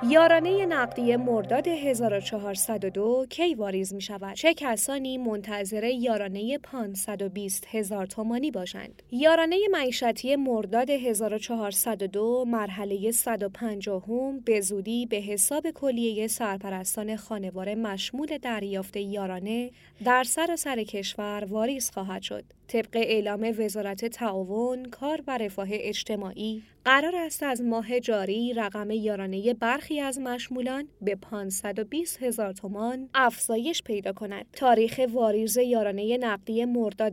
یارانه نقدی مرداد 1402 کی واریز می شود؟ چه کسانی منتظر یارانه 520,000 تومانی باشند؟ یارانه معیشتی مرداد 1402 مرحله 150 به زودی به حساب کلیه سرپرستان خانوار مشمول دریافت یارانه در سراسر کشور واریز خواهد شد. طبق اعلام وزارت تعاون، کار و رفاه اجتماعی، قرار است از ماه جاری رقم یارانه برخی از مشمولان به 520,000 تومان افزایش پیدا کند. تاریخ واریز یارانه نقدی مرداد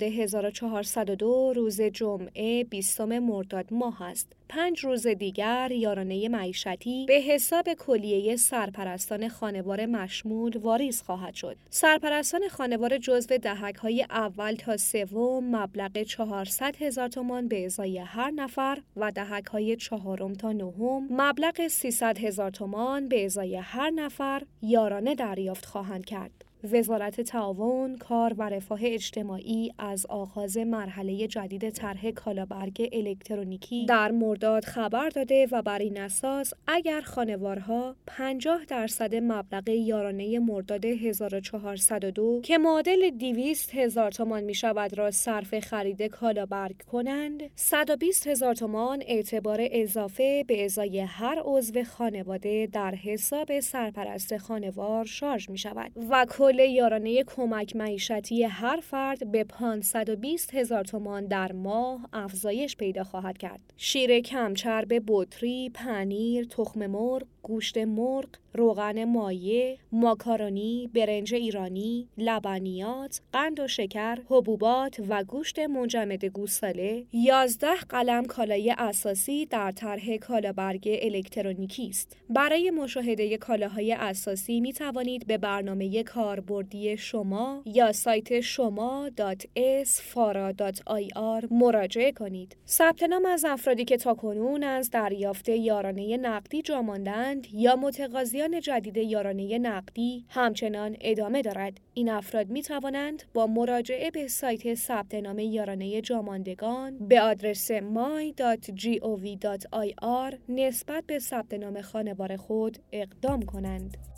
1402 روز جمعه 20 مرداد ماه است. 5 روز دیگر یارانه معیشتی به حساب کلیه سرپرستان خانوار مشمول واریز خواهد شد. سرپرستان خانوار جزو دهک‌های اول تا سوم مبلغ 400,000 تومان به ازای هر نفر و دهک‌های چهارم تا نهم مبلغ 300,000 تومان به ازای هر نفر یارانه دریافت خواهند کرد. وزارت تعاون، کار و رفاه اجتماعی از آغاز مرحله جدید طرح کالابرگ الکترونیکی در مرداد خبر داده و بر این اساس اگر خانوارها 50% مبلغ یارانه مرداد 1402 که معادل 200,000 تومان می شود را صرف خرید کالابرگ کنند، 120,000 تومان اعتبار اضافه به ازای هر عضو خانواده در حساب سرپرست خانوار شارژ می شود و کل یارانه کمک معیشتی هر فرد به 520,000 تومان در ماه افزایش پیدا خواهد کرد. شیر کمچرب بطری، پنیر، تخم مرغ، گوشت مرغ، روغن مایع، ماکارونی، برنج ایرانی، لبنیات، قند و شکر، حبوبات و گوشت منجمد گوساله 11 قلم کالای اساسی در طرح کالابرگ الکترونیکی است. برای مشاهده کالاهای اساسی می توانید به برنامه کاربردی شما یا سایت shoma.isfara.ir مراجعه کنید. ثبت نام از افرادی که تاکنون از دریافت یارانه نقدی جا ماندند یا متقاضیان جدید یارانه نقدی همچنان ادامه دارد. این افراد می توانند با مراجعه به سایت ثبت نام یارانه جاماندگان به آدرس my.gov.ir نسبت به ثبت نام خانوار خود اقدام کنند.